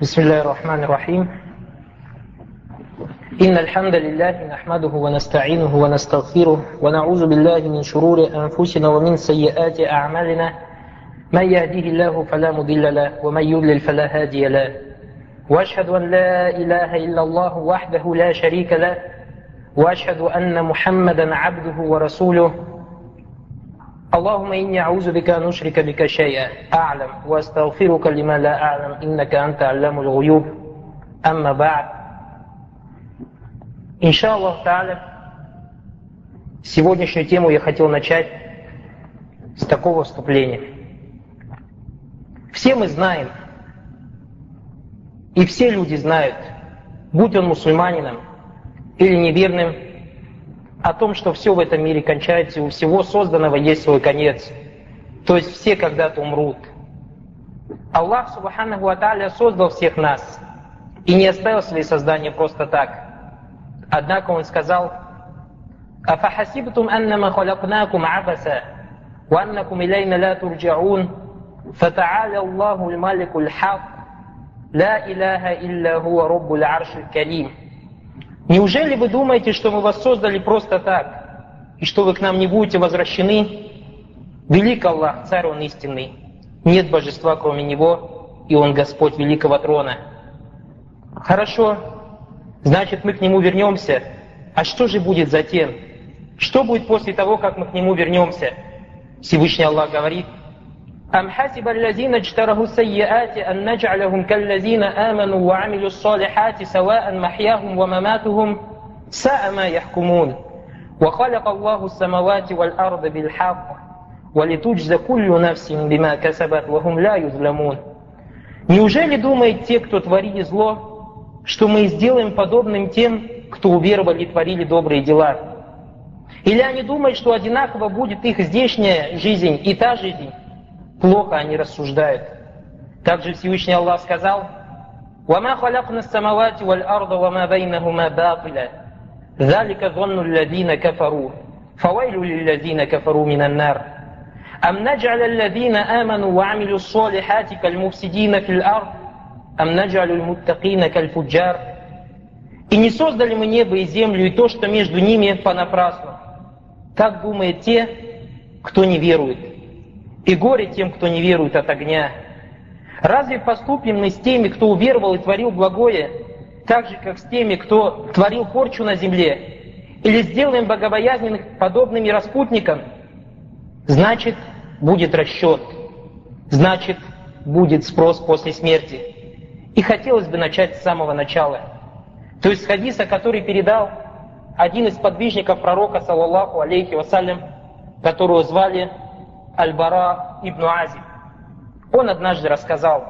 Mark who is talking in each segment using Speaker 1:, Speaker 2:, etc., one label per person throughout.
Speaker 1: بسم الله الرحمن الرحيم إن الحمد لله نحمده ونستعينه ونستغفره ونعوذ بالله من شرور أنفسنا ومن سيئات أعمالنا من يهديه الله فلا مضل له ومن يضلل فلا هادي له وأشهد أن لا إله إلا الله وحده لا شريك له وأشهد أن محمدا عبده ورسوله اللهم إني أعوذ بك أن أشرك بك شيئا أعلم وأستغفرك لما لا أعلم إنك أنت علام الغيوب أما بعد Иншаллах Тааля, сегодняшнюю тему я хотел начать с такого вступления. Все мы знаем, и все люди знают, будь он мусульманином или неверным, о том, что все в этом мире кончается, и у всего созданного есть свой конец. То есть все когда-то умрут. Аллах Субханаху ва Тааля создал всех нас и не оставил свои создания просто так. Однако Он сказал: «Афахасибтум аннама халакнакум абаса, ва аннакум илейна ла турджаун, фатааля Аллаху аль-малику аль-хак, ла иляха илля хуа раббуль аршиль карим». Неужели вы думаете, что мы вас создали просто так, и что вы к нам не будете возвращены? Велик Аллах, Царь Он истинный, нет божества кроме Него, и Он Господь великого трона. Хорошо, значит мы к Нему вернемся. А что же будет затем? Что будет после того, как мы к Нему вернемся? Всевышний Аллах говорит: «Ам хасиба аллазина джтараху сайяати ан надж'алахум каллазина аману ва амилу ссалихати саваан махьяхум ва маматухум саа ма яхкумун. Ва халака Аллаху ссамавати валь арда бил хак, ва литуджза куллю нафсин бима касабат ва хум ла юзламун». Неужели думает те, кто творили зло, что мы сделаем подобным тем, кто уверовали и творили добрые дела? Или они думают, что одинаково будет их здешняя жизнь и та жизнь? Плохо они рассуждают. Также Всевышний Аллах сказал: «Вама халакна самавати валь арда вама байнахума батиля, залика зонну аллазина кафару, фавайлю лиллазина кафару минан нар. Ам надж'аля аллазина аману ва амилу ссалихати кальмуфсидина фил ард, ам надж'алю аль-муттакина кальфуджар». И не создали мы небо и землю, и то, что между ними, понапрасну. Так думают те, кто не верует. И горе тем, кто не верует от огня. Разве поступим мы с теми, кто уверовал и творил благое, так же, как с теми, кто творил порчу на земле? Или сделаем богобоязненных подобными распутникам? Значит, будет расчет. Значит, будет спрос после смерти. И хотелось бы начать с самого начала. То есть с хадиса, который передал один из подвижников пророка, саллаллаху алейхи вассалям, которого звали Аль-Бара ибн Азиб. Он однажды рассказал: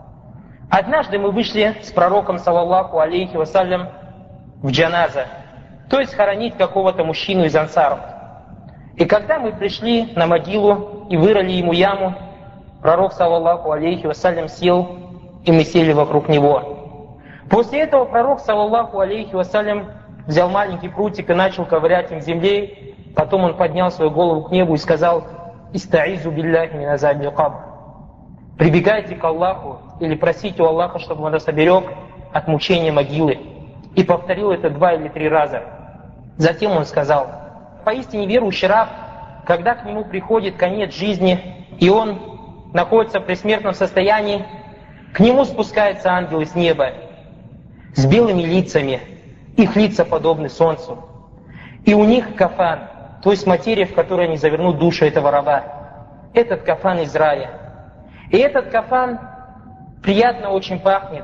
Speaker 1: однажды мы вышли с пророком, саллаллаху алейхи вассалям, в джаназа, то есть хоронить какого-то мужчину из ансаров. И когда мы пришли на могилу и вырыли ему яму, пророк, саллаллаху алейхи вассалям, сел, и мы сели вокруг него. После этого пророк, саллаллаху алейхи вассалям, взял маленький прутик и начал ковырять им в земле. Потом он поднял свою голову к небу и сказал: «Истаизу билляхи мин азабил кабр». Прибегайте к Аллаху или просите у Аллаха, чтобы Он нас оберег от мучения могилы. И повторил это 2 или 3 раза. Затем он сказал: поистине верующий раб, когда к нему приходит конец жизни, и он находится в предсмертном состоянии, к нему спускается ангел с неба с белыми лицами, их лица подобны солнцу. И у них кафан, то есть материя, в которой они завернут душу этого раба. Этот кафан из рая. И этот кафан приятно очень пахнет.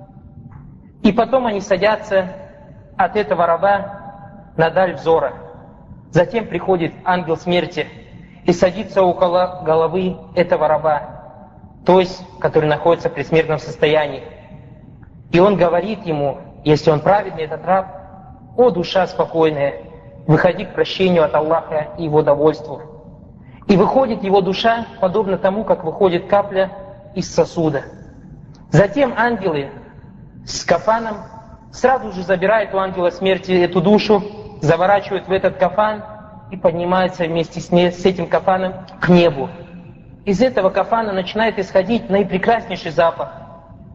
Speaker 1: И потом они садятся от этого раба на даль взора. Затем приходит ангел смерти и садится около головы этого раба, то есть, который находится в предсмертном состоянии. И он говорит ему, если он праведный, этот раб: «О, душа спокойная, выходи к прощению от Аллаха и Его довольству». И выходит его душа, подобно тому, как выходит капля из сосуда. Затем ангелы с кафаном сразу же забирают у ангела смерти эту душу, заворачивают в этот кафан и поднимаются вместе с этим кафаном к небу. Из этого кафана начинает исходить наипрекраснейший запах.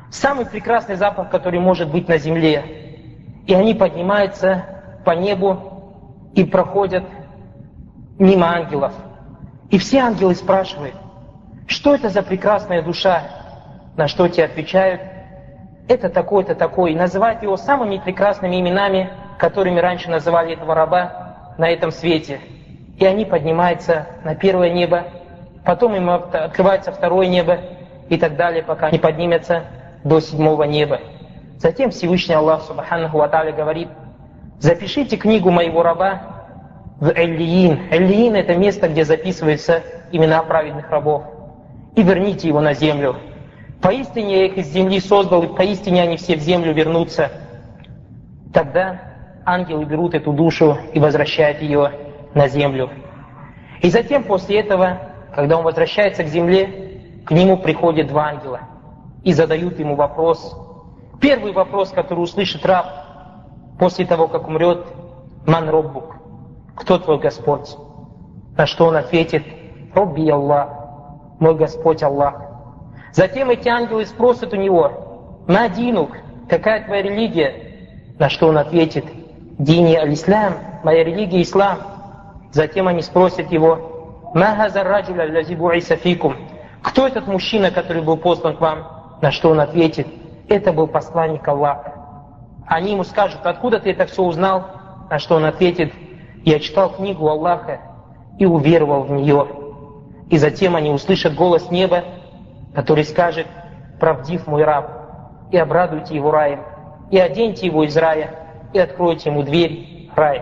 Speaker 1: Самый прекрасный запах, который может быть на земле. И они поднимаются по небу и проходят мимо ангелов. И все ангелы спрашивают, что это за прекрасная душа? На что те отвечают, это такой-то такой. И называют его самыми прекрасными именами, которыми раньше называли этого раба на этом свете. И они поднимаются на первое небо, потом им открывается второе небо и так далее, пока они поднимутся до седьмого неба. Затем Всевышний Аллах Субханаху ва Тааля говорит, запишите книгу моего раба в Эллиин. Эллиин — это место, где записываются имена праведных рабов. И верните его на землю. Поистине я их из земли создал, и поистине они все в землю вернутся. Тогда ангелы берут эту душу и возвращают ее на землю. И затем после этого, когда он возвращается к земле, к нему приходят два ангела и задают ему вопрос. Первый вопрос, который услышит раб после того, как умрет, «Ман роббук?» «Кто твой Господь?» На что он ответит, «Робби Аллах», «Мой Господь Аллах». Затем эти ангелы спросят у него, «Ма динук?» «Какая твоя религия?» На что он ответит, «Дини аль-Ислам», «Моя религия Ислам». Затем они спросят его, «Ма хазар раджуля аллази буиса фикум?» «Кто этот мужчина, который был послан к вам?» На что он ответит, «Это был посланник Аллаха». Они ему скажут, «Откуда ты это все узнал?» На что он ответит, «Я читал книгу Аллаха и уверовал в нее». И затем они услышат голос неба, который скажет, «Правдив мой раб, и обрадуйте его раем, и оденьте его из рая, и откройте ему дверь рая».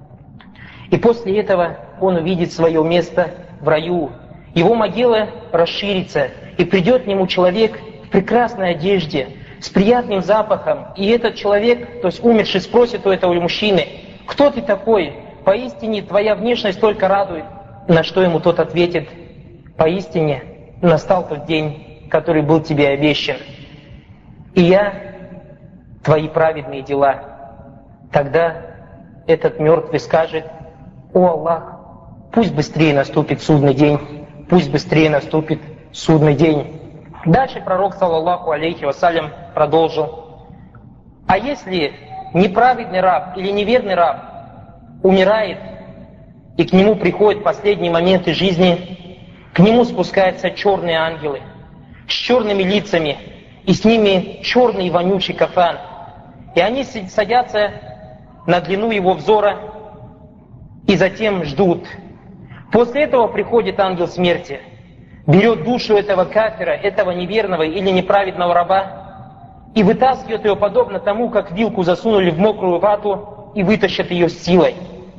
Speaker 1: И после этого он увидит свое место в раю. Его могила расширится, и придет к нему человек в прекрасной одежде, с приятным запахом. И этот человек, то есть умерший, спросит у этого мужчины, «Кто ты такой? Поистине твоя внешность только радует». На что ему тот ответит, «Поистине настал тот день, который был тебе обещан. И я твои праведные дела». Тогда этот мертвый скажет, «О Аллах, пусть быстрее наступит судный день, пусть быстрее наступит судный день». Дальше пророк, саллаллаху алейхи вассалям, продолжил, «А если неправедный раб или неверный раб умирает, и к нему приходят последние моменты жизни, к нему спускаются черные ангелы с черными лицами, и с ними черный вонючий кафан. И они садятся на длину его взора и затем ждут. После этого приходит ангел смерти, берет душу этого кафира, этого неверного или неправедного раба и вытаскивает ее подобно тому, как вилку засунули в мокрую вату и вытащат ее с силой.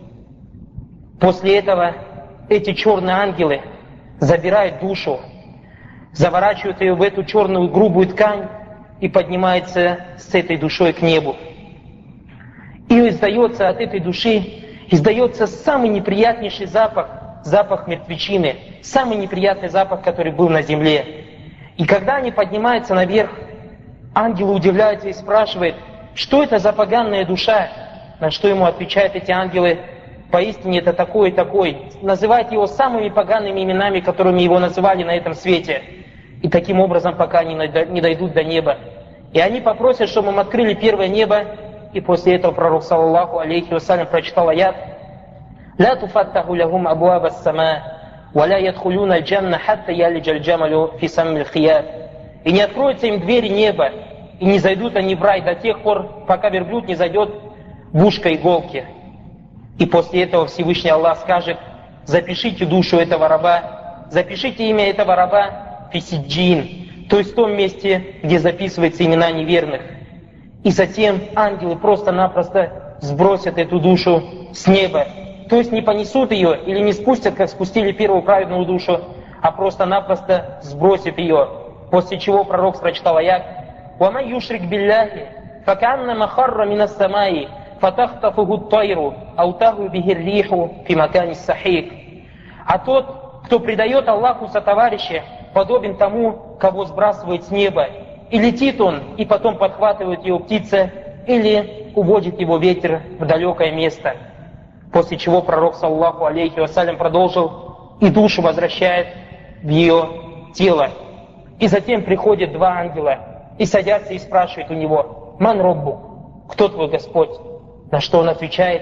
Speaker 1: После этого эти черные ангелы забирают душу, заворачивают ее в эту черную грубую ткань и поднимаются с этой душой к небу. И издается от этой души, издается самый неприятнейший запах, запах мертвечины, самый неприятный запах, который был на земле. И когда они поднимаются наверх, ангелы удивляются и спрашивают, что это за поганая душа? На что ему отвечают эти ангелы, поистине это такой и такой. Называют его самыми погаными именами, которыми его называли на этом свете. И таким образом, пока они не дойдут до неба. И они попросят, чтобы им открыли первое небо. И после этого пророк, саллаллаху алейхи вассалям, прочитал аят: «Ла туфаттаху лахум абуаба ас-сама, ва ла ядхулюна аль-джанна хатта ялиджа аль-джамалю фи саммил хият». И не откроются им двери неба, и не зайдут они в рай до тех пор, пока верблюд не зайдет в ушко иголки. И после этого Всевышний Аллах скажет: запишите душу этого раба, запишите имя этого раба фисиджин, то есть в том месте, где записываются имена неверных. И затем ангелы просто-напросто сбросят эту душу с неба. То есть не понесут ее или не спустят, как спустили первую праведную душу, а просто-напросто сбросят ее. После чего пророк прочитал аят: «Ваман юшрик билляхи, факаннама харра минас самаи, фатахтафуху ат-тайру, ау таху бихи ар-риху фи макани ас-сахик». А тот, кто предает Аллаху сотоварища, подобен тому, кого сбрасывает с неба. И летит он, и потом подхватывает его птица, или уводит его ветер в далекое место. После чего пророк, саллаллаху алейхи вассалям, продолжил: и душу возвращает в ее тело. И затем приходят два ангела, и садятся и спрашивают у него: «Ман роббук?» «Кто твой Господь?» На что он отвечает: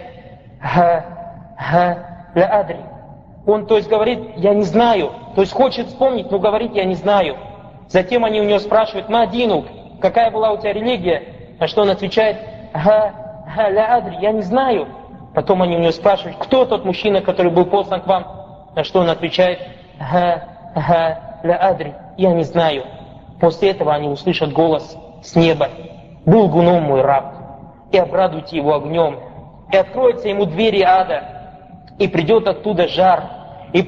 Speaker 1: ля адри. Он, то есть, говорит: «Я не знаю». То есть хочет вспомнить, но говорит: «Я не знаю». Затем они у него спрашивают: «Ма динук?» «Какая была у тебя религия?» На что он отвечает: ля адри. «Я не знаю». Потом они у него спрашивают: «Кто тот мужчина, который был послан к вам?» На что он отвечает: ля адри. «Я не знаю». После этого они услышат голос с неба: «Был гуном мой раб, и обрадуйте его огнем, и откроются ему двери ада, и придет оттуда жар, и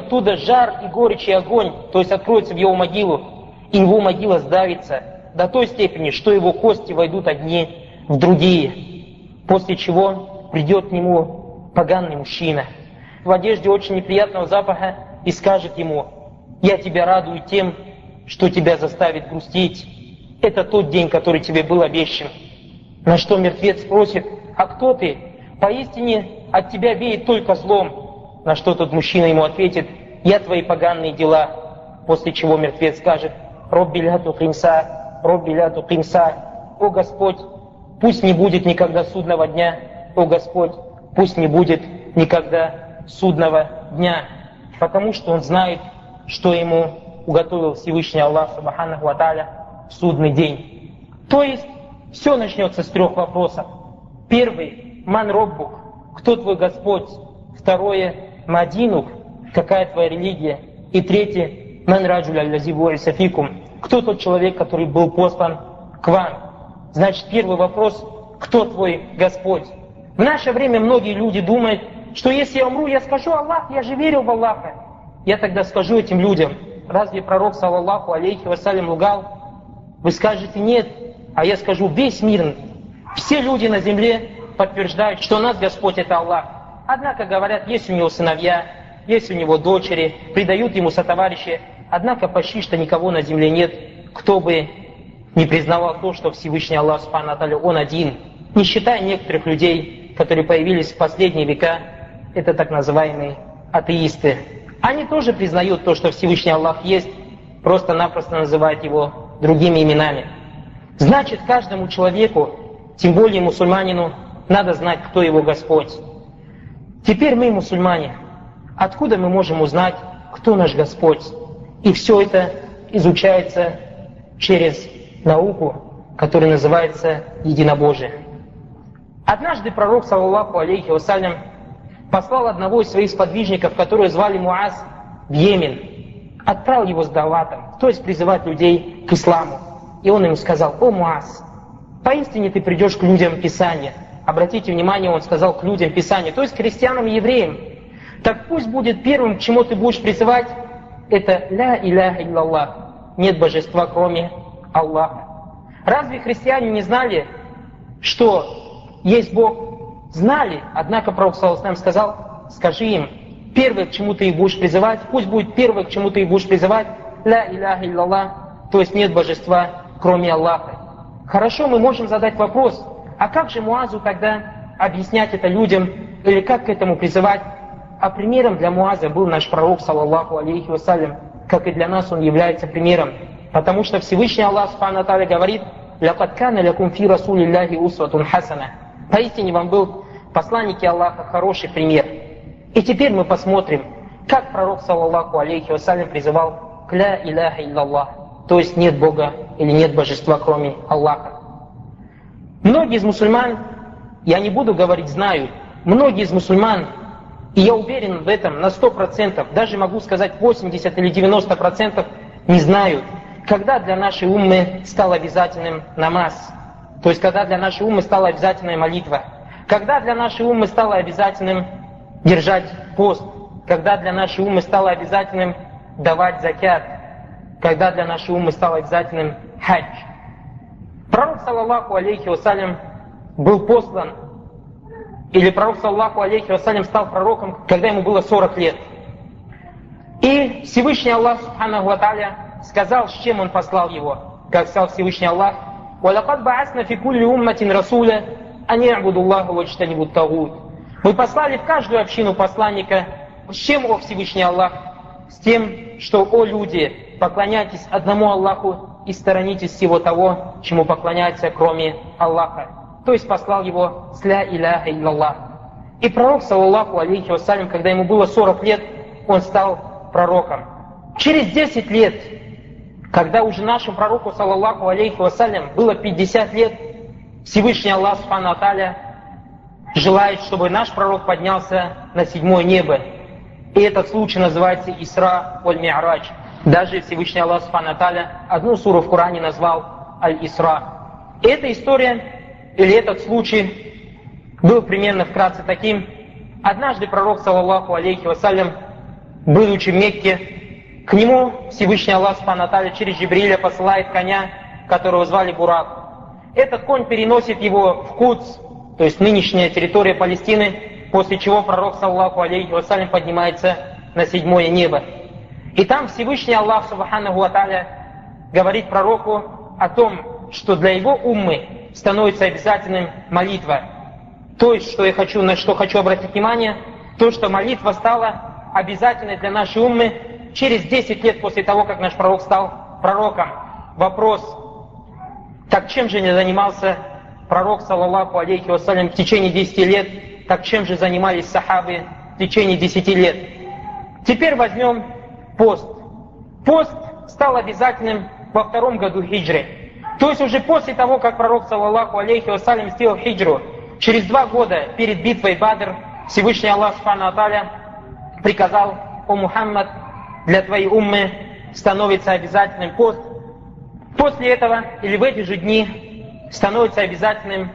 Speaker 1: горечь, и огонь», то есть откроется в его могилу, и его могила сдавится до той степени, что его кости войдут одни в другие, после чего придет к нему поганый мужчина в одежде очень неприятного запаха и скажет ему: «Я тебя радую тем, что тебя заставит грустить. Это тот день, который тебе был обещан». На что мертвец спросит: «А кто ты? Поистине от тебя веет только злом». На что тот мужчина ему ответит: «Я твои поганые дела». После чего мертвец скажет: «Робби ля туқимса, Робби ля туқимса». «О Господь, пусть не будет никогда судного дня, о Господь, пусть не будет никогда судного дня». Потому что он знает, что ему уготовил Всевышний Аллах Субханаху ва Тааля в судный день. То есть все начнется с 3 вопросов. Первый: «Ман роббук?» «Кто твой Господь?» Второе: «Ма динук?» «Какая твоя религия?» И третье: «Ман раджуль аллази бу'иса фикум?» «Кто тот человек, который был послан к вам?» Значит, первый вопрос: «Кто твой Господь?» В наше время многие люди думают, что если я умру, я скажу: «Аллах, я же верил в Аллаха». Я тогда скажу этим людям: разве пророк, саллаллаху алейхи вассалям, лгал? Вы скажете: нет. А я скажу: весь мир, все люди на земле подтверждают, что у нас Господь — это Аллах. Однако говорят, есть у него сыновья, есть у него дочери, предают ему сотоварищи. Однако почти что никого на земле нет, кто бы не признавал то, что Всевышний Аллах Субхану ва Тааля, Он один. Не считая некоторых людей, которые появились в последние века, это так называемые атеисты. Они тоже признают то, что Всевышний Аллах есть, просто-напросто называют его другими именами. Значит, каждому человеку, тем более мусульманину, надо знать, кто его Господь. Теперь мы, мусульмане, откуда мы можем узнать, кто наш Господь? И все это изучается через науку, которая называется единобожие. Однажды пророк, саллаллаху алейхи вассалям, послал одного из своих сподвижников, которого звали Муаз, в Йемен, отправил его с даватом, то есть призывать людей к исламу. И он ему сказал: «О Муаз, поистине ты придешь к людям Писания». Обратите внимание, он сказал к людям Писания, то есть к христианам и евреям. Так пусть будет первым, к чему ты будешь призывать, это «Ля иляха илляллах», нет божества, кроме Аллаха. Разве христиане не знали, что есть Бог? Знали, однако пророк саллаллаху алейхи ва саллям сказал: скажи им, первое, к чему ты их будешь призывать, пусть будет первое, к чему ты их будешь призывать, «Ля иляха илляллах», то есть нет божества, кроме Аллаха. Хорошо, мы можем задать вопрос: а как же Муазу тогда объяснять это людям, или как к этому призывать? А примером для Муаза был наш пророк, саллаллаху алейхи вассалям, как и для нас он является примером. Потому что Всевышний Аллах Субхану ва Тааля говорит: «Лакад кана лякум фи расулиллахи усватун хасана». Поистине вам был в посланнике Аллаха хороший пример. И теперь мы посмотрим, как пророк, саллаллаху алейхи вассалям, призывал к «Ля иляха илляллах», то есть нет Бога или нет божества, кроме Аллаха. Многие из мусульман, я не буду говорить знают, многие из мусульман, и я уверен в этом на 100%, даже могу сказать 80 или 90%, не знают, когда для нашей уммы стал обязательным намаз, то есть когда для нашей уммы стала обязательная молитва, когда для нашей уммы стало обязательным держать пост, когда для нашей уммы стало обязательным давать закят, когда для нашей уммы стало обязательным хадж. Пророк, саллаллаху алейхи вассалям, был послан, или пророк, саллаллаху алейхи вассалям, стал пророком, когда ему было 40 лет. И Всевышний Аллах Субханаху ва Тааля сказал, с чем он послал его. Как сказал Всевышний Аллах: «Валакад баасна фи кулли умматин расуля, ан и'буду Аллаха ваджтанибу ат-тагут». Мы послали в каждую общину посланника. С чем, о Всевышний Аллах? С тем, что, о люди, поклоняйтесь одному Аллаху и сторонитесь всего того, чему поклоняется, кроме Аллаха. То есть послал его с ля иляха илляллах. И пророк, саллаллаху алейхи вассалям, когда ему было 40 лет, он стал пророком. Через 10 лет, когда уже нашему пророку, саллаллаху алейхи вассалям, было 50 лет, Всевышний Аллах субхану ва тааля желает, чтобы наш пророк поднялся на 7-е небо. И этот случай называется Исра валь-Ми'радж. Даже Всевышний Аллах субхану ва тааля одну суру в Коране назвал Аль-Исра. И эта история, или этот случай, был примерно вкратце таким. Однажды пророк, саллаллаху алейхи вассалям, будучи в Мекке, к нему Всевышний Аллах субхану ва тааля через Джибриля посылает коня, которого звали Бурак. Этот конь переносит его в Кудс, то есть нынешняя территория Палестины, после чего пророк, саллаллаху алейхи вассалям, поднимается на 7-е небо. И там Всевышний Аллах, субханаху ва тааля, говорит пророку о том, что для его уммы становится обязательным молитва. То есть, на что хочу обратить внимание, то, что молитва стала обязательной для нашей уммы через 10 лет после того, как наш пророк стал пророком. Вопрос: так чем же не занимался пророк, саллаллаху алейхи вассалям, в течение 10 лет? Так чем же занимались сахабы в течение 10 лет? Теперь возьмем пост. Пост стал обязательным во 2-м году хиджры. То есть уже после того, как пророк, саллаллаху алейхи вассалям, сделал хиджру, через 2 года перед битвой Бадр, Всевышний Аллах субхану ва тааля приказал: «О Мухаммад, для твоей уммы становится обязательным пост». После этого, или в эти же дни, становится обязательным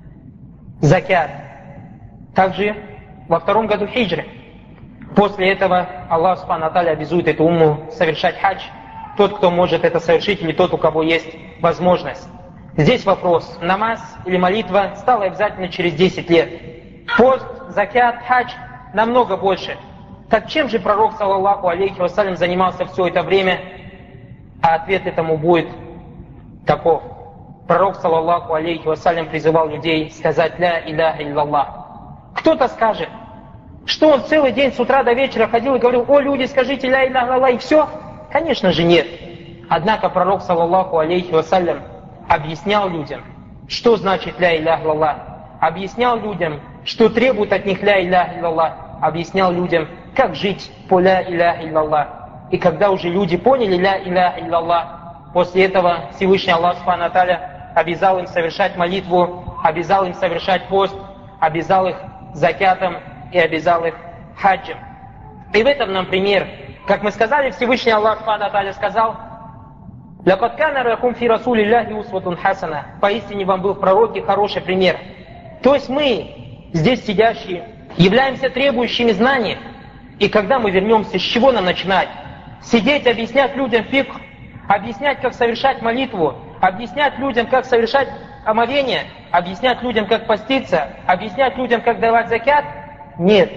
Speaker 1: закят. Также во 2-м году хиджры. После этого Аллах субхану ва тааля обязует эту умму совершать хадж. Тот, кто может это совершить, или тот, у кого есть возможность. Здесь вопрос: намаз или молитва стала обязательно через 10 лет. Пост, закят, хадж намного больше. Так чем же пророк, саллаллаху алейхи вассалям, занимался все это время? А ответ этому будет таков. Пророк, саллаллаху алейхи вассалям, призывал людей сказать ля иляха илляллах. Кто-то скажет, что он целый день с утра до вечера ходил и говорил: «О, люди, скажите ля иляха илляллах», и все? Конечно же нет. Однако пророк, саллаллаху алейхи вассалям, объяснял людям, что значит ля иляха илляллах. Объяснял людям, что требует от них ля иляха илляллах. Объяснял людям, как жить по ля иляха илляллах. И когда уже люди поняли ля иляха илляллах, после этого Всевышний Аллах субхану ва тааля обязал им совершать молитву, обязал им совершать пост, обязал их закятом и обязал их хаджем. И в этом нам пример. Как мы сказали, Всевышний Аллах субхану ва тааля сказал: «Лакад кана лакум фи расулиллахи усватун хасана». Поистине вам был в пророке хороший пример. То есть мы, здесь сидящие, являемся требующими знаний. И когда мы вернемся, с чего нам начинать? Сидеть, объяснять людям фикх, объяснять, как совершать молитву, объяснять людям, как совершать омовение, объяснять людям, как поститься, объяснять людям, как давать закят? Нет.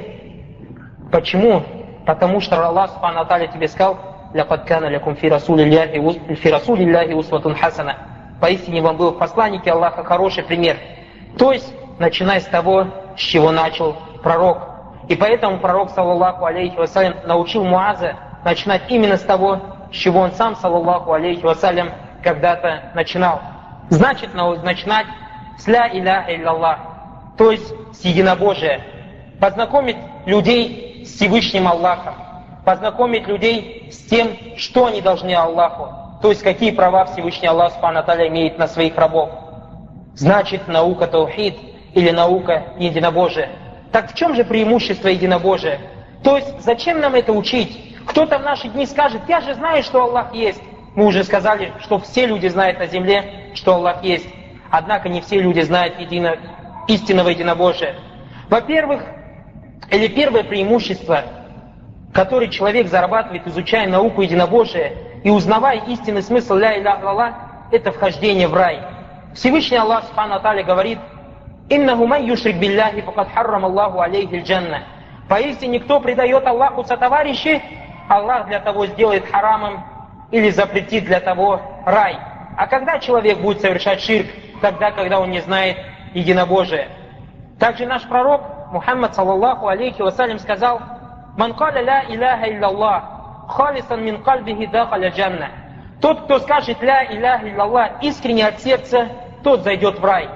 Speaker 1: Почему? Потому что Аллах субхану ва тааля тебе сказал: «Лакад кана лакум фи расулиллахи усватун хасана». Поистине вам был в посланнике Аллаха хороший пример. То есть, начиная с того, с чего начал пророк. И поэтому пророк, саллаллаху алейхи вассалям, научил Муаза начинать именно с того, с чего он сам, саллаллаху алейхи вассалям, когда-то начинал. Значит, начинать с ля иляха илляллах, то есть с единобожия. Познакомить людей с Всевышним Аллахом. Познакомить людей с тем, что они должны Аллаху. То есть какие права Всевышний Аллах субхану ва тааля имеет на своих рабов. Значит, наука таухид или наука единобожия. Так в чем же преимущество единобожия? То есть зачем нам это учить? Кто-то в наши дни скажет: «Я же знаю, что Аллах есть». Мы уже сказали, что все люди знают на земле, что Аллах есть. Однако не все люди знают истинного единобожия. Во-первых, или первое преимущество, которое человек зарабатывает, изучая науку единобожия и узнавая истинный смысл ля иляха илляллах, это вхождение в рай. Всевышний Аллах субхану ва тааля говорит: «Иннаху ман юшрик билляхи факад харрам Аллаху алейхи аль-джанна». Поистине, кто предает Аллаху сотоварищи, Аллах для того сделает харамом или запретит для того рай. А когда человек будет совершать ширк? Тогда, когда он не знает единобожия. Также наш пророк Мухаммад, саллаллаху алейхи вассалям, сказал: «Ман каля ля иляха илляллах, халисан мин кальбихи дахаля джанна». Тот, кто скажет ля иляха илляллах искренне от сердца, тот зайдет в рай.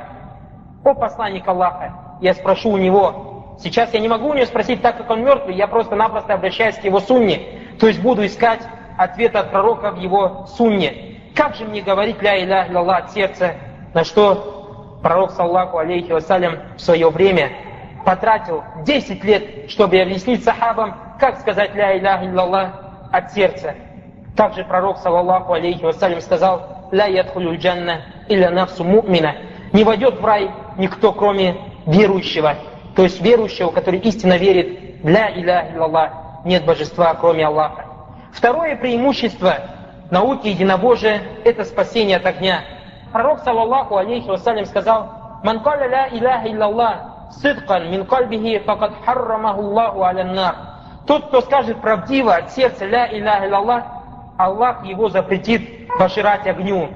Speaker 1: О посланник Аллаха, я спрошу у него. Сейчас я не могу у него спросить, так как он мертвый, я просто-напросто обращаюсь к его сунне. То есть буду искать ответ от пророка в его сунне. Как же мне говорить ля иляха илляллах от сердца? На что пророк, саллаллаху алейхи вассалям, в свое время потратил 10 лет, чтобы объяснить сахабам, как сказать ля иляха илляллах от сердца. Также пророк, саллаллаху алейхи вассалям, сказал: «Ля ядхулюль джанна илля нафсу му'мина». Не войдет в рай никто, кроме верующего. То есть верующего, который истинно верит в ля иляха илляллах, нет божества, кроме Аллаха. Второе преимущество науки единобожия – это спасение от огня. Пророк, саллаллаху алейхи вассалям, сказал: «Ман каля ля иляха илляллах сидкан мин кальбихи факад харрамаху Аллаху аля-нар». Тот, кто скажет правдиво от сердца ля иляха илляллах, Аллах его запретит пожирать огню.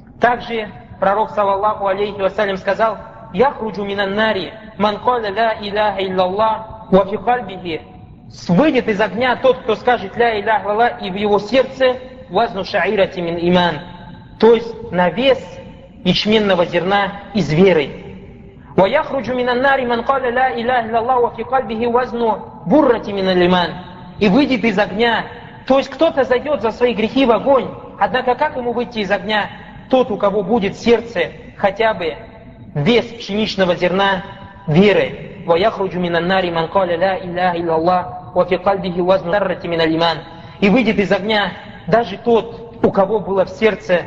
Speaker 1: Также пророк, саллаллаху алейхи вассалям, сказал: «Яхруджу минан нари ман каля ля иляха илляллах ва фи кальбихи». Выйдет из огня тот, кто скажет ля иляха илляллах, и в его сердце вазну шаирати мин иман, то есть на вес ячменного зерна из веры. Ва яхруджу минан нари ман каля ля иляха илляллах ва фи кальбихи вазну буррати мин иман. И выйдет из огня, то есть кто-то зайдет за свои грехи в огонь, однако как ему выйти из огня? Тот, у кого будет в сердце хотя бы вес пшеничного зерна веры. Ва яхруджу минан нари ман каля ля иляха илляллах ва фи кальбихи вазну заррати мин иман. И выйдет из огня даже тот, у кого было в сердце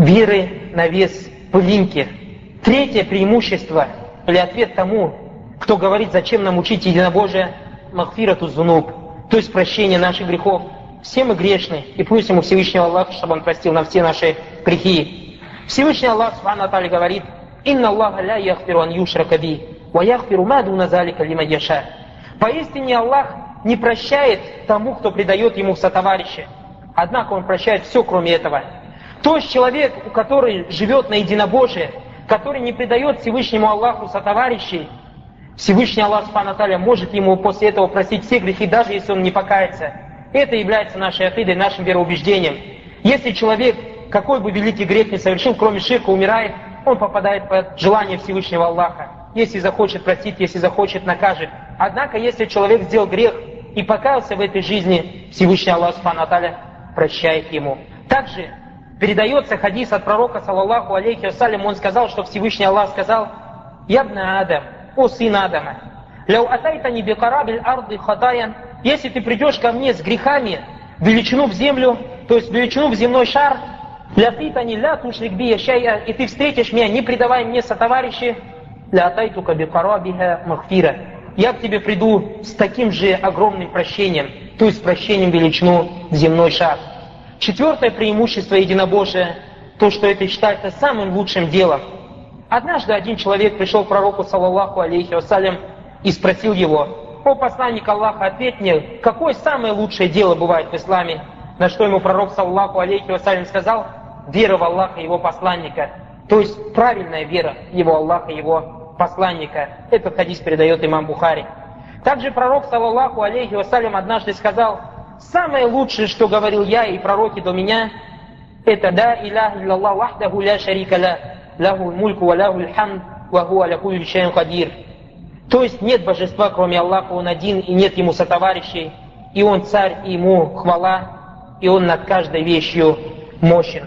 Speaker 1: веры на вес пылинки. Третье преимущество, или ответ тому, кто говорит, зачем нам учить единобожие, махфирату зунуб, то есть прощение наших грехов. Все мы грешны, и просим у Всевышнего Аллаха, чтобы Он простил нам все наши грехи. Всевышний Аллах Субхану ва Тааля говорит: «Инна Аллаха ля яхфиру ан юшрака би, ва яхфиру ма дуна залика лиман яша». Поистине Аллах не прощает тому, кто предает Ему в сотоварищи. Однако Он прощает все, кроме этого. То есть человек, который живет на единобожие, который не предает Всевышнему Аллаху сотоварищей, Всевышний Аллах Субхану ва Тааля может ему после этого простить все грехи, даже если он не покается. Это является нашей акидой, нашим вероубеждением. Если человек, какой бы великий грех не совершил, кроме ширка, умирает, он попадает под желание Всевышнего Аллаха. Если захочет, простит, если захочет, накажет. Однако, если человек сделал грех и покаялся в этой жизни, Всевышний Аллах Субхану ва Тааля прощает ему. Также передается хадис от пророка, саллаллаху алейхи вассалям, он сказал, что Всевышний Аллах сказал: «Ябна Адам, о сын Адама, ляу атайтани бикарабиль арды хатаян». Если ты придешь ко мне с грехами, величину в землю, то есть величину в земной шар, ля титани ля тушрик би шай'a, и ты встретишь меня, не предавай мне сотоварищи, ля атайтука бикарабиха махфира. Я к тебе приду с таким же огромным прощением, то есть прощением величину в земной шар. Четвертое преимущество единобожия, то, что это считается самым лучшим делом. Однажды один человек пришел к пророку, саллаллаху алейхи вассалям, и спросил его: «О посланник Аллаха, ответь мне, какое самое лучшее дело бывает в исламе?» На что ему пророк, саллаллаху алейхи вассалям, сказал: «Вера в Аллаха и Его посланника». То есть правильная вера в Его Аллаха и Его посланника. Этот хадис передает имам Бухари. Также пророк, саллаллаху алейхи вассалям, однажды сказал: «Самое лучшее, что говорил я и пророки до меня, это «Да иляха илляллах вахдаху ля шарика ля, лаху мульку ва лаху хамд, ва хуа ля кулли шайин кадир». То есть нет божества, кроме Аллаха, Он один, и нет Ему сотоварищей, и Он царь, и Ему хвала, и Он над каждой вещью мощен.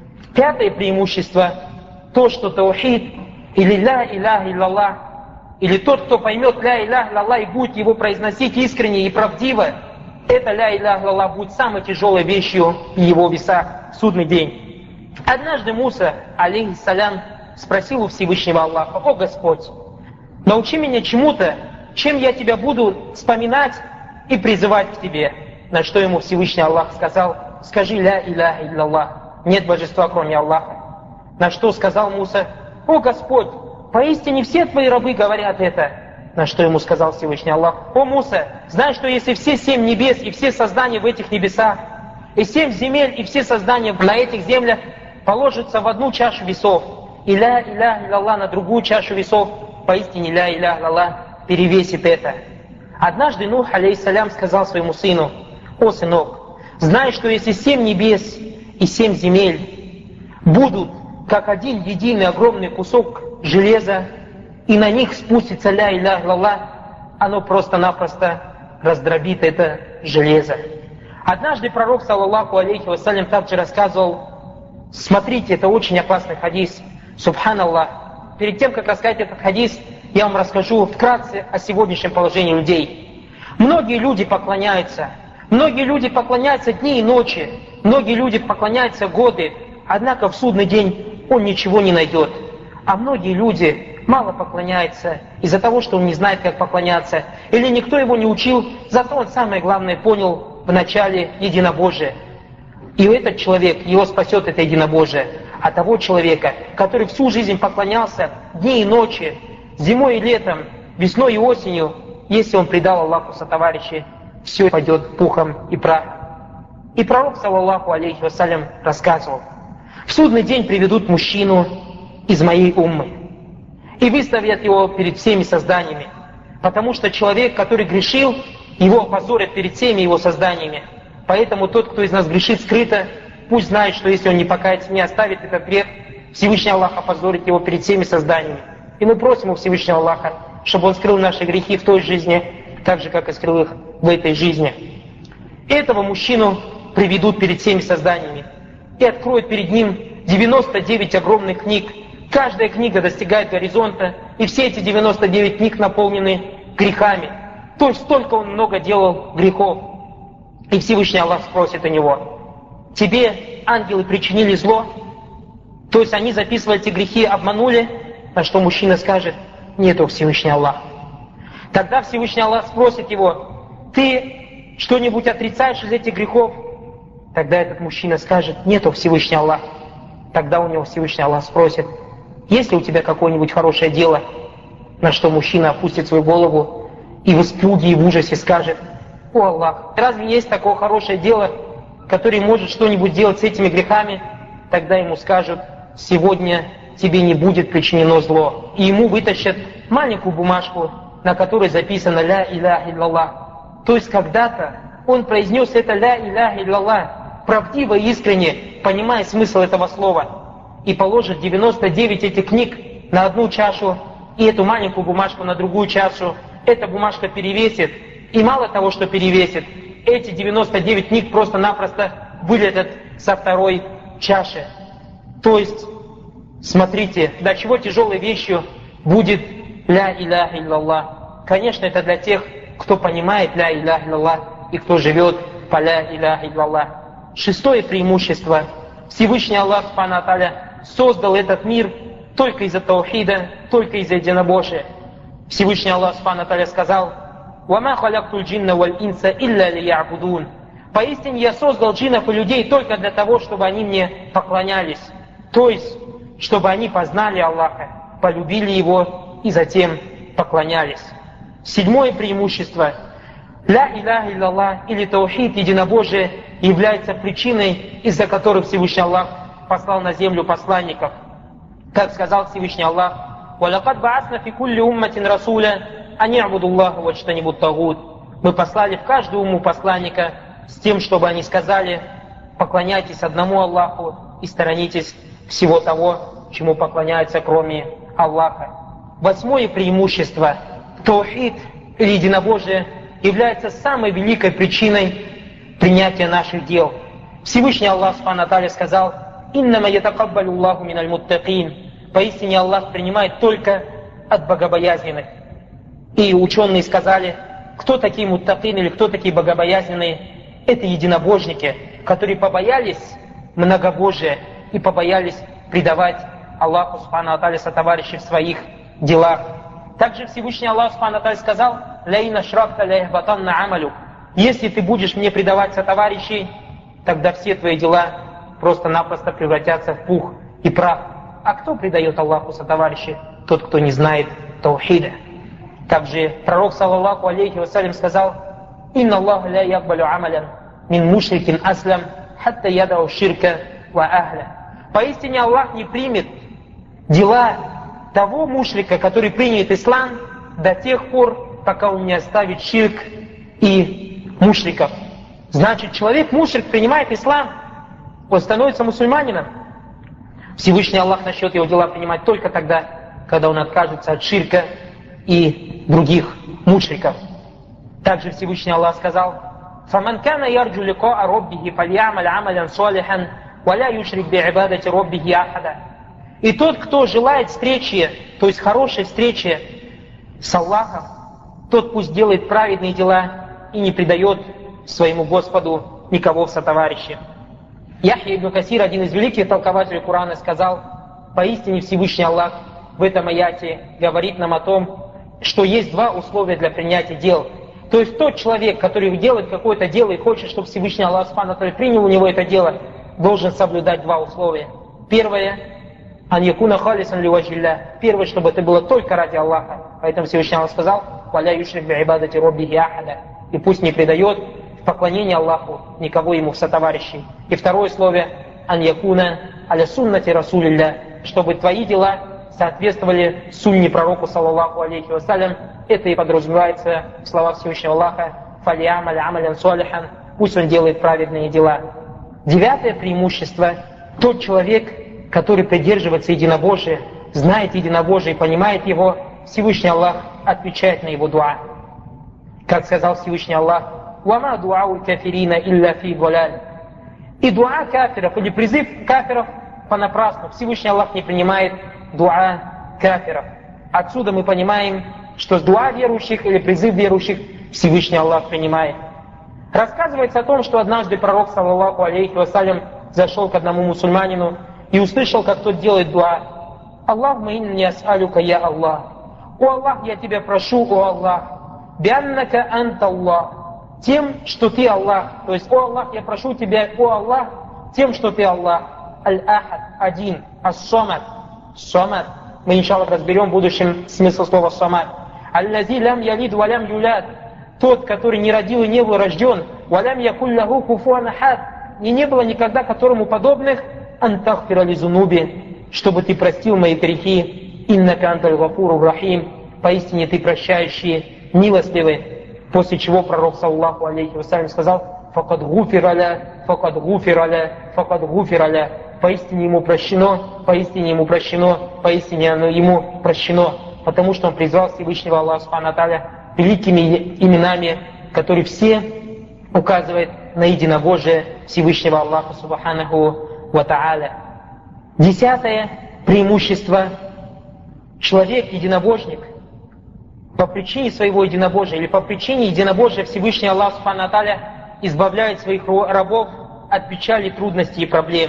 Speaker 1: Пятое преимущество, то, что таухид, или ля иляха илляллах, или тот, кто поймет ля иляха илляллах и будет его произносить искренне и правдиво, это ля иляха илляллах будет самой тяжелой вещью в его весах в судный день. Однажды Муса, алейхиссалям, спросил у Всевышнего Аллаха: «О Господь, научи меня чему-то, чем я Тебя буду вспоминать и призывать к Тебе». На что ему Всевышний Аллах сказал: «Скажи ля иляха илляллах, нет божества, кроме Аллаха». На что сказал Муса: «О Господь, поистине все Твои рабы говорят это». На что ему сказал Всевышний Аллах: «О Муса, знай, что если все 7 небес и все создания в этих небесах, и 7 земель и все создания на этих землях положатся в одну чашу весов, и ля иляха илляллах на другую чашу весов, поистине ля иляха илляллах перевесит это». Однажды Нух, алейхиссалям, сказал своему сыну: «О сынок, знай, что если 7 небес и 7 земель будут как один единый огромный кусок железа, и на них спустится ля иляха илlallah, оно просто-напросто раздробит это железо. Однажды пророк, саллаллаху алейхи вассалям, также рассказывал, смотрите, это очень опасный хадис, субханаллах. Перед тем, как рассказать этот хадис, я вам расскажу вкратце о сегодняшнем положении людей. Многие люди поклоняются дни и ночи, многие люди поклоняются годы, однако в судный день он ничего не найдет. А многие люди мало поклоняются из-за того, что он не знает, как поклоняться, или никто его не учил, зато он самое главное понял в начале единобожие. И этот человек, его спасет это единобожие. А того человека, который всю жизнь поклонялся дни и ночи, зимой и летом, весной и осенью, если он предал Аллаху сотоварищи, все пойдет пухом и прахом. И пророк, саллаллаху алейхи вассалям, рассказывал: в судный день приведут мужчину из моей уммы и выставят его перед всеми созданиями, потому что человек, который грешил, его опозорят перед всеми его созданиями. Поэтому тот, кто из нас грешит скрыто, пусть знает, что если он не покается, не оставит этот грех, Всевышний Аллах опозорит его перед всеми созданиями. И мы просим у Всевышнего Аллаха, чтобы он скрыл наши грехи в той жизни, так же, как и скрыл их в этой жизни. И этого мужчину приведут перед всеми созданиями и откроют перед ним 99 огромных книг. Каждая книга достигает горизонта, и все эти 99 книг наполнены грехами. То есть столько он много делал грехов. И Всевышний Аллах спросит у него: тебе ангелы причинили зло? То есть они записывали эти грехи, обманули? На что мужчина скажет: нету, Всевышний Аллах. Тогда Всевышний Аллах спросит его: ты что-нибудь отрицаешь из этих грехов? Тогда этот мужчина скажет: нету, Всевышний Аллах. Тогда у него Всевышний Аллах спросит: есть ли у тебя какое-нибудь хорошее дело? На что мужчина опустит свою голову и в испуге и в ужасе скажет: о Аллах, разве есть такое хорошее дело, которое может что-нибудь делать с этими грехами? Тогда ему скажут: сегодня тебе не будет причинено зло. И ему вытащат маленькую бумажку, на которой записано ля иляха илlallah. То есть когда-то он произнес это ля иляха илlallah, правдиво и искренне, понимая смысл этого слова, и положит 99 этих книг на одну чашу, и эту маленькую бумажку на другую чашу. Эта бумажка перевесит, и мало того, что перевесит, эти 99 книг просто-напросто вылетят со второй чаши. То есть, смотрите, до чего тяжелой вещью будет ля иляха илlallah. Конечно, это для тех, кто понимает ля иляха илlallah и кто живет по ля иляха илlallah. Шестое преимущество. Всевышний Аллах Субхану ва Тааля создал этот мир только из-за таухида, только из-за единобожия. Всевышний Аллах Субхану ва Тааля сказал: «Вама халяктуль джинна валь инса илля лиябудун». Поистине я создал джиннов и людей только для того, чтобы они мне поклонялись. То есть, чтобы они познали Аллаха, полюбили Его и затем поклонялись. Седьмое преимущество. Ля иляха илlallah или таухид, единобожие, является причиной, из-за которой Всевышний Аллах послал на землю посланников. Как сказал Всевышний Аллах: «Валакад баасна фи кулли умматин расуля, ани абуду Аллаха ваджтанибут тагут». Мы послали в каждую умму посланника с тем, чтобы они сказали: поклоняйтесь одному Аллаху и сторонитесь всего того, чему поклоняются кроме Аллаха. Восьмое преимущество. Таухид или единобожие является самой великой причиной принятия наших дел. Всевышний Аллах Субхану ва Тааля сказал: «Иннама ятакаббалю Аллаху миналь муттакин». Поистине Аллах принимает только от богобоязненных. И ученые сказали, кто такие муттакин или кто такие богобоязненные? Это единобожники, которые побоялись многобожия и побоялись предавать Аллаху Субхану ва Тааля сотоварищей в своих делах. Также Всевышний Аллах Субхану ва Тааля сказал: «Ля ин ашракта ля яхбатанна амалюк». Если ты будешь мне предавать сотоварищей, тогда все твои дела просто-напросто превратятся в пух и прах. А кто предает Аллаху сотоварищей? Тот, кто не знает таухида. Также пророк, саллаллаху алейхи вассалям, сказал: «Инна Аллаха ля якбалю амалян мин мушрикин аслям хатта ядау ширка ва ахля». Поистине Аллах не примет дела того мушрика, который принят ислам, до тех пор, пока он не оставит ширк и мушриков. Значит, человек-мушрик принимает ислам, Он становится мусульманином. Всевышний Аллах начнет его дела принимать только тогда, когда он откажется от ширка и других мушриков. Также Всевышний Аллах сказал: فَمَنْ كَانَ يَرْجُ لِقَاءَ رَبِّهِ فَلْيَعْمَلْ عَمَلًا صَالِحًا وَلَا يُشْرِكْ بِعِبَادَةِ رَبِّهِ أَحَدًا. И тот, кто желает встречи, то есть хорошей встречи с Аллахом, тот пусть делает праведные дела и не предает своему Господу никого в сотоварищи. Яхья ибн Касир, один из великих толкователей Корана, сказал: поистине Всевышний Аллах в этом аяте говорит нам о том, что есть два условия для принятия дел. То есть тот человек, который делает какое-то дело и хочет, чтобы Всевышний Аллах Субхану ва Тааля принял у него это дело, должен соблюдать два условия. Первое — ан якуна халисан ливаджилля. Первое, чтобы это было только ради Аллаха. Поэтому Всевышний Аллах сказал: валя юшрик би'ибадати раббихи ахада. И пусть не предает в поклонении Аллаху никого ему в сотоварищи. И второе условие — ан якуна аля суннати расулилля. Чтобы твои дела соответствовали сунне пророку, саллаллаху алейхи вассалям. Это и подразумевается в словах Всевышнего Аллаха: «Фалиамаль амалян солихан». Пусть он делает праведные дела. Девятое преимущество — тот человек, который придерживается единобожия, знает единобожие и понимает его, Всевышний Аллах отвечает на его дуа. Как сказал Всевышний Аллах: «Вама дуау кафирина илля фи даляль». И дуа кафиров, или призыв кафиров понапрасну. Всевышний Аллах не принимает дуа кафиров. Отсюда мы понимаем, что с дуа верующих или призыв верующих Всевышний Аллах принимает. Рассказывается о том, что однажды пророк, саллаллаху алейхи вассалям, зашел к одному мусульманину и услышал, как тот делает дуа: «Аллахумма инни ас'алюка, я Аллах». «О Аллах, я тебя прошу, о Аллах, бианнака анта Аллах», тем, что ты Аллах. То есть: «О Аллах, я прошу тебя, о Аллах, тем, что ты Аллах». Аль-Ахад, один, ас-Самад, Самад. Мы, иншаллах, разберем в будущем смысл слова «Самад». «Аллази лям ялид валям юляд», тот, который не родил и не был рожден, «валям якуль лаху куфуан ахад», и не было никогда которому подобных, «антахфира лизунуби», чтобы ты простил мои грехи, «иннака анталь гафурур рахим», поистине ты прощающий, милостливый. После чего пророк, саллаллаху алейхи вассалям, сказал: «Факад гуфираля, факад гуфираля, факад гуфираля». Поистине ему прощено, поистине ему прощено, поистине ему прощено, потому что он призвал Всевышнего Аллаха Субхану ва Тааля великими именами, которые все указывают на единобожие Всевышнего Аллаха Субханаху ва Тааля. Десятое преимущество: человек, единобожник, по причине своего единобожия или по причине единобожия Всевышний Аллах Субхану ва Тааля избавляет своих рабов от печали, трудностей и проблем.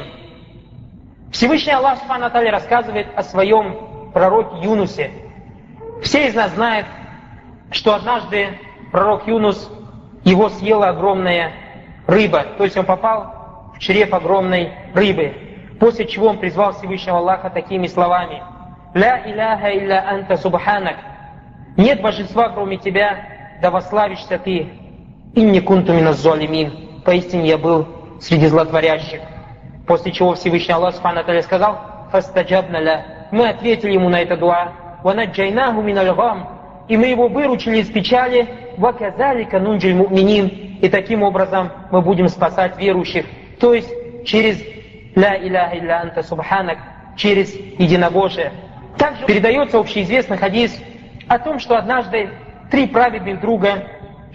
Speaker 1: Всевышний Аллах Субхану ва Тааля рассказывает о своем пророке Юнусе. Все из нас знают, что однажды пророк Юнус, его съела огромная рыба, то есть он попал в чрев огромной рыбы, после чего он призвал Всевышнего Аллаха такими словами: «Ля иляха илля анта субханак», нет божества кроме тебя, да восславишься ты, инни кунту миназ залимин, поистине я был среди злотворящих. После чего Всевышний Аллах Субхану ва Тааля сказал: «Фастаджабна ля», мы ответили ему на это дуа, «Ванаджайнаху миналь гам», и мы его выручили из печали, «Ваказалика нунджиль му'минин», и таким образом мы будем спасать верующих, то есть через «Ля иляха илля анта субханак», через единобожие. Также передается общеизвестный хадис о том, что однажды три праведных друга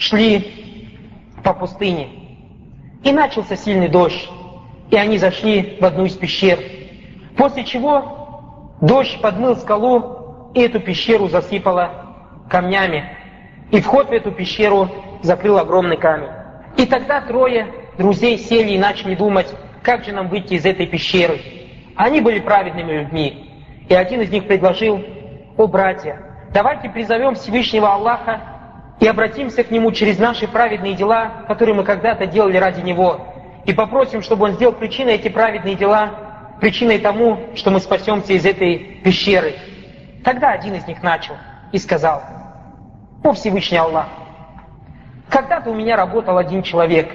Speaker 1: шли по пустыне, и начался сильный дождь, и они зашли в одну из пещер, после чего дождь подмыл скалу, и эту пещеру засыпало камнями, и вход в эту пещеру закрыл огромный камень. И тогда трое друзей сели и начали думать, как же нам выйти из этой пещеры. Они были праведными людьми, и один из них предложил: «О, братья, давайте призовем Всевышнего Аллаха и обратимся к Нему через наши праведные дела, которые мы когда-то делали ради Него, и попросим, чтобы Он сделал причиной эти праведные дела, причиной тому, что мы спасемся из этой пещеры». Тогда один из них начал и сказал: «О Всевышний Аллах, когда-то у меня работал один человек.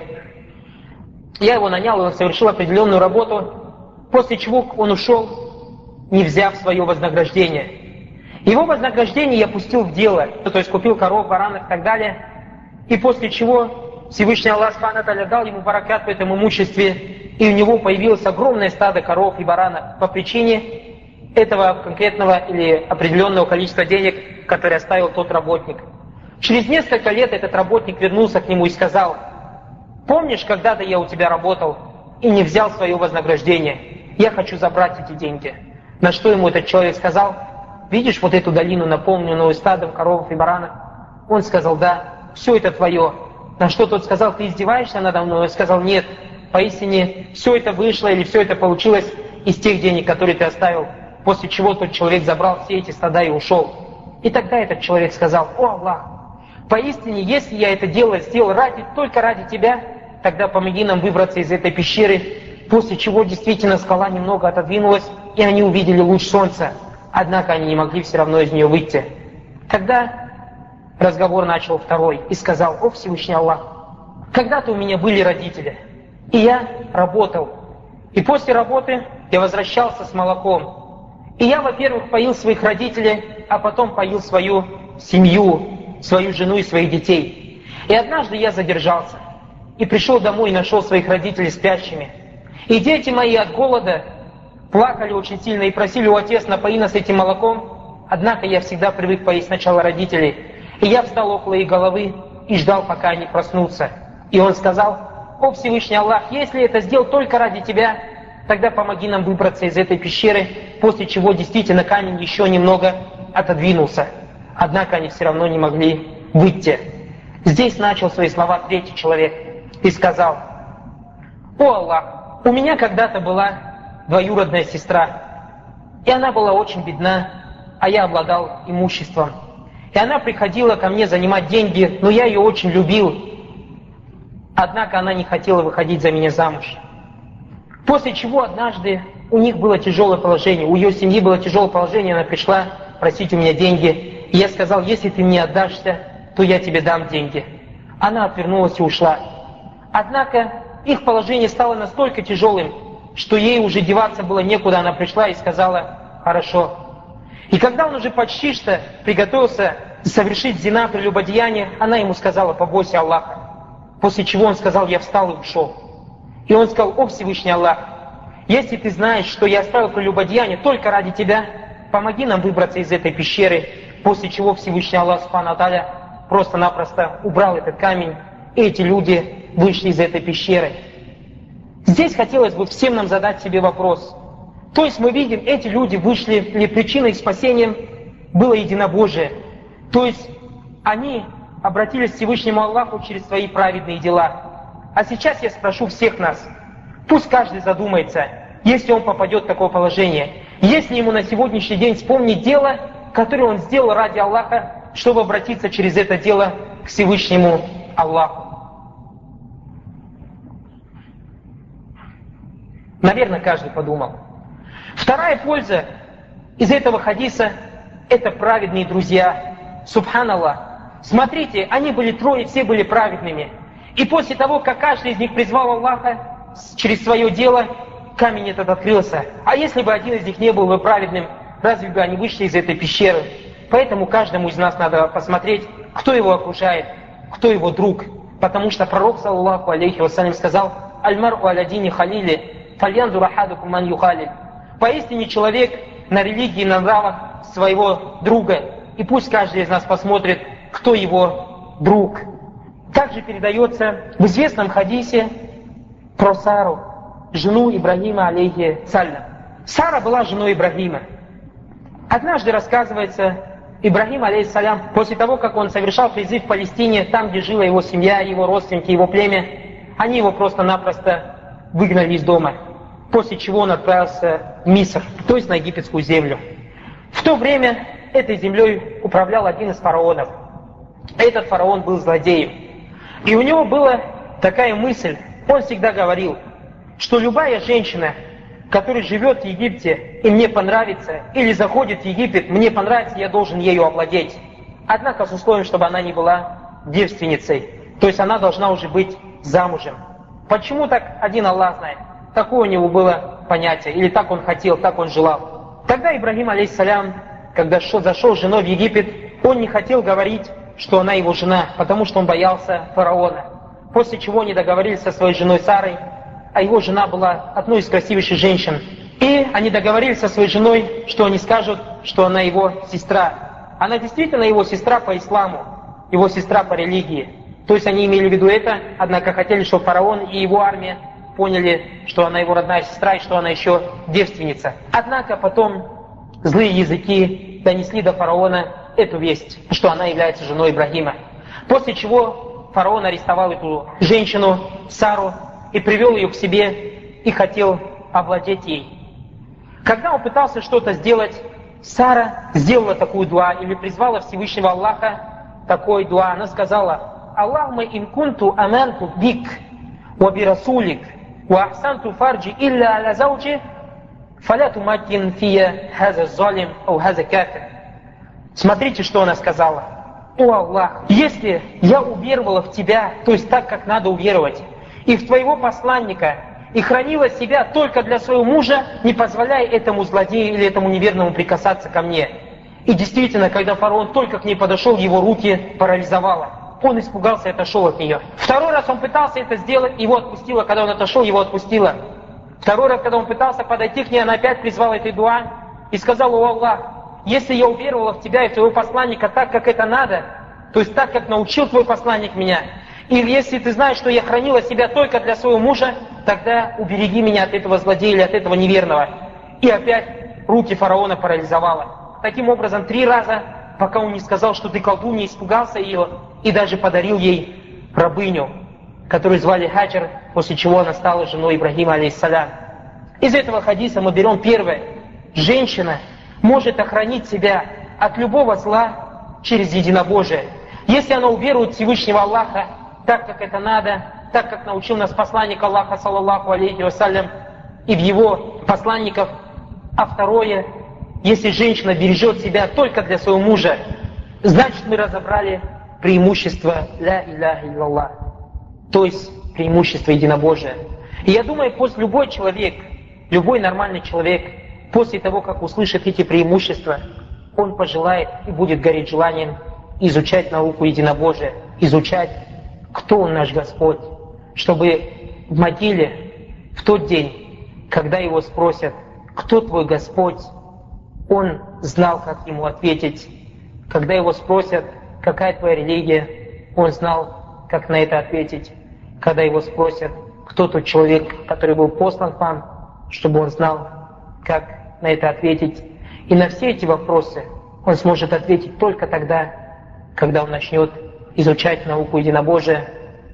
Speaker 1: Я его нанял, и он совершил определенную работу, после чего он ушел, не взяв свое вознаграждение. Его вознаграждение я пустил в дело, то есть купил коров, баранов и так далее, и после чего Всевышний Аллах Субхану ва Тааля дал ему баракат в этом имуществе, и у него появилось огромное стадо коров и баранов по причине этого конкретного или определенного количества денег, которые оставил тот работник. Через несколько лет этот работник вернулся к нему и сказал: «Помнишь, когда-то я у тебя работал и не взял свое вознаграждение? Я хочу забрать эти деньги». На что ему этот человек сказал: «Видишь вот эту долину, наполненную стадом коров и баранов?» Он сказал: «Да, все это твое». На что тот сказал: «Ты издеваешься надо мной?» Он сказал: «Нет, поистине все это вышло или все это получилось из тех денег, которые ты оставил». После чего тот человек забрал все эти стада и ушел. И тогда этот человек сказал: «О Аллах, поистине, если я это дело сделал только ради тебя, тогда помоги нам выбраться из этой пещеры». После чего действительно скала немного отодвинулась, и они увидели луч солнца. Однако они не могли все равно из нее выйти. Тогда разговор начал второй и сказал: «О Всевышний Аллах, когда-то у меня были родители, и я работал. И после работы я возвращался с молоком. И я, во-первых, поил своих родителей, а потом поил свою семью, свою жену и своих детей. И однажды я задержался, и пришел домой и нашел своих родителей спящими. И дети мои от голода плакали очень сильно и просили: у отец, напои нас этим молоком. Однако я всегда привык поесть сначала родителей. И я встал около их головы и ждал, пока они проснутся. И он сказал: о Всевышний Аллах, если это сделал только ради тебя, тогда помоги нам выбраться из этой пещеры. После чего действительно камень еще немного отодвинулся. Однако они все равно не могли выйти. Здесь начал свои слова третий человек и сказал: о Аллах, у меня когда-то была двоюродная сестра, и она была очень бедна, а я обладал имуществом. И она приходила ко мне занимать деньги, но я ее очень любил. Однако она не хотела выходить за меня замуж. После чего однажды у них было тяжелое положение, у ее семьи было тяжелое положение, она пришла просить у меня деньги. И я сказал: если ты мне отдашься, то я тебе дам деньги. Она отвернулась и ушла. Однако их положение стало настолько тяжелым, что ей уже деваться было некуда. Она пришла и сказала: хорошо. И когда он уже почти что приготовился совершить зина, прелюбодеяние, она ему сказала: побойся Аллаха. После чего он сказал: я встал и ушел. И он сказал: о Всевышний Аллах, если ты знаешь, что я оставил прелюбодеяние только ради тебя, помоги нам выбраться из этой пещеры. После чего Всевышний Аллах Субхану ва Тааля просто-напросто убрал этот камень, и эти люди вышли из этой пещеры. Здесь хотелось бы всем нам задать себе вопрос. То есть мы видим, эти люди вышли, или причиной их спасения было единобожие. То есть они обратились к Всевышнему Аллаху через свои праведные дела. А сейчас я спрошу всех нас, пусть каждый задумается, если он попадет в такое положение, если ему на сегодняшний день вспомнить дело, которое он сделал ради Аллаха, чтобы обратиться через это дело к Всевышнему Аллаху. Наверное, каждый подумал. Вторая польза из этого хадиса – это праведные друзья. Субханаллах. Смотрите, они были трое, все были праведными. И после того, как каждый из них призвал Аллаха через свое дело, камень этот открылся. А если бы один из них не был бы праведным, разве бы они вышли из этой пещеры? Поэтому каждому из нас надо посмотреть, кто его окружает, кто его друг. Потому что пророк, саллаллаху алейхи вассалям, сказал: «Аль-мар'у аля-дини халили, фальянзур ахадукум ман юхалиль». Поистине человек на религии, на нравах своего друга. И пусть каждый из нас посмотрит, кто его друг. Также передается в известном хадисе про Сару, жену Ибрагима алейхи салям. Сара была женой Ибрагима. Однажды рассказывается, Ибрагим алейхиссалям, после того, как он совершал призыв в Палестине, там, где жила его семья, его родственники, его племя, они его просто-напросто выгнали из дома. После чего он отправился в Миср, то есть на египетскую землю. В то время этой землей управлял один из фараонов. Этот фараон был злодеем. И у него была такая мысль, он всегда говорил, что любая женщина, которая живет в Египте, и мне понравится, или заходит в Египет, мне понравится, я должен ею овладеть. Однако с условием, чтобы она не была девственницей. То есть она должна уже быть замужем. Почему так, один Аллах знает. Такое у него было понятие. Или так он хотел, так он желал. Тогда Ибрагим алейхиссалям, когда зашел с женой в Египет, он не хотел говорить, что она его жена, потому что он боялся фараона. После чего они договорились со своей женой Сарой, а его жена была одной из красивейших женщин. И они договорились со своей женой, что они скажут, что она его сестра. Она действительно его сестра по исламу, его сестра по религии. То есть они имели в виду это, однако хотели, чтобы фараон и его армия поняли, что она его родная сестра и что она еще девственница. Однако потом злые языки донесли до фараона эту весть, что она является женой Ибрагима. После чего фараон арестовал эту женщину, Сару, и привел ее к себе и хотел овладеть ей. Когда он пытался что-то сделать, Сара сделала такую дуа или призвала Всевышнего Аллаха такой дуа. Она сказала: «Аллахума ин кунту аманту бик ва би расулик ва ахсанту фарджи илля аля зауджи фаля тумаккин фия хаза залим ау хаза кафир». Смотрите, что она сказала. «О Аллах, если я уверовала в Тебя, то есть так, как надо уверовать, и в Твоего посланника, и хранила себя только для своего мужа, не позволяя этому злодею или этому неверному прикасаться ко мне». И действительно, когда фараон только к ней подошел, его руки парализовало. Он испугался и отошел от нее. Второй раз он пытался это сделать, его отпустило. Когда он отошел, его отпустило. Второй раз, когда он пытался подойти к ней, она опять призвала этой дуа и сказала: «О Аллах, если я уверовала в Тебя и в Твоего посланника так, как это надо, то есть так, как научил Твой посланник меня, или если Ты знаешь, что я хранила себя только для своего мужа, тогда убереги меня от этого злодея или от этого неверного». И опять руки фараона парализовало. Таким образом, 3 раза, пока он не сказал, что ты колдунья, испугался ее и даже подарил ей рабыню, которую звали Хаджар, после чего она стала женой Ибрагима, алейхиссалям. Из этого хадиса мы берем первое. Женщина может охранить себя от любого зла через единобожие. Если она уверует в Всевышнего Аллаха так, как это надо, так, как научил нас посланник Аллаха, саллаллаху алейхи вассалям, и в его посланников. А второе, если женщина бережет себя только для своего мужа, значит мы разобрали преимущество ля иляха илляллах, то есть преимущество единобожия. И я думаю, любой человек, любой нормальный человек, после того, как услышит эти преимущества, он пожелает и будет гореть желанием изучать науку единобожия, изучать, кто он наш Господь, чтобы в могиле, в тот день, когда его спросят: кто твой Господь, он знал, как ему ответить. Когда его спросят: какая твоя религия, он знал, как на это ответить. Когда его спросят: кто тот человек, который был послан к вам, чтобы он знал, как на это ответить. И на все эти вопросы он сможет ответить только тогда, когда он начнет изучать науку единобожия.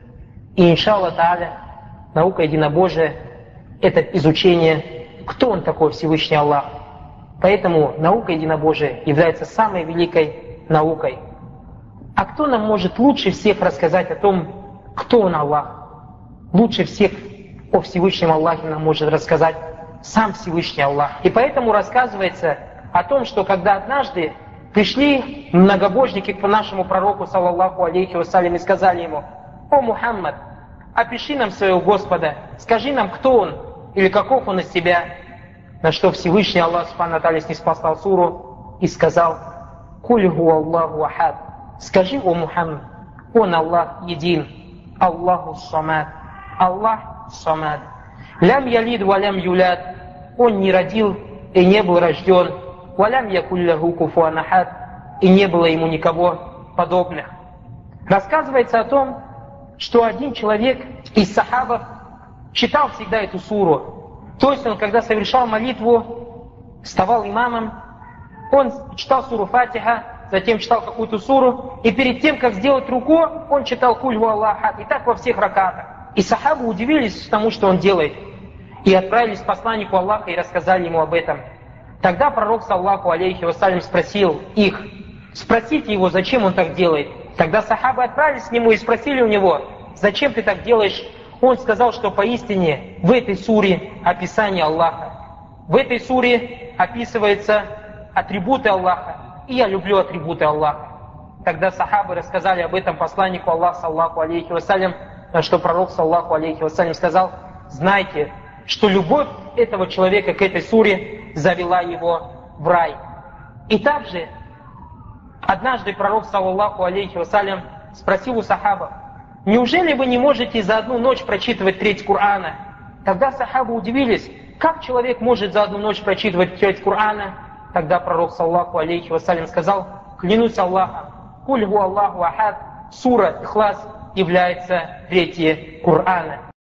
Speaker 1: И иншаллах тааля, наука единобожия — это изучение, кто он такой, Всевышний Аллах. Поэтому наука единобожия является самой великой наукой. А кто нам может лучше всех рассказать о том, кто он Аллах? Лучше всех о Всевышнем Аллахе нам может рассказать сам Всевышний Аллах. И поэтому рассказывается о том, что когда однажды пришли многобожники к нашему пророку, саллаллаху алейхи вассалям, и сказали ему: «О Мухаммад, опиши нам своего Господа, скажи нам, кто он или каков он из себя». На что Всевышний Аллах субхану ва тааля ниспослал суру и сказал: «Куль ху Аллаху ахад». Скажи, о Мухаммад, он Аллах един, Аллаху самад, Аллах самад. Лям ялид ва лям юляд, он не родил и не был рожден, ва лям якулляху куфуан ахад, и не было ему никого подобных. Рассказывается о том, что один человек из сахабов читал всегда эту суру. То есть он, когда совершал молитву, вставал имамом, он читал суру Фатиха, затем читал какую-то суру, и перед тем, как сделать руку, он читал «Куль ху Аллаху ахад», и так во всех ракатах. И сахабы удивились тому, что он делает, и отправились к посланнику Аллаха и рассказали ему об этом. Тогда пророк, саллаллаху алейхи вассалям, спросил их: спросите его, зачем он так делает. Тогда сахабы отправились к нему и спросили у него: зачем ты так делаешь? Он сказал, что поистине в этой суре описание Аллаха. В этой суре описываются атрибуты Аллаха, и я люблю атрибуты Аллаха. Тогда сахабы рассказали об этом посланнику Аллаха, саллаллаху алейхи вассалям, на что пророк, саллаллаху алейхи вассалям, сказал: знайте, что любовь этого человека к этой суре завела его в рай. И также однажды пророк, саллаллаху алейхи вассалям, спросил у сахабов: неужели вы не можете за одну ночь прочитывать треть Корана? Тогда сахабы удивились, как человек может за одну ночь прочитывать часть Корана. Тогда пророк, саллаху алейхи вассалям, сказал: клянусь Аллахом, куль гу Аллаху ахад, сура Ихлас является третьей Корана.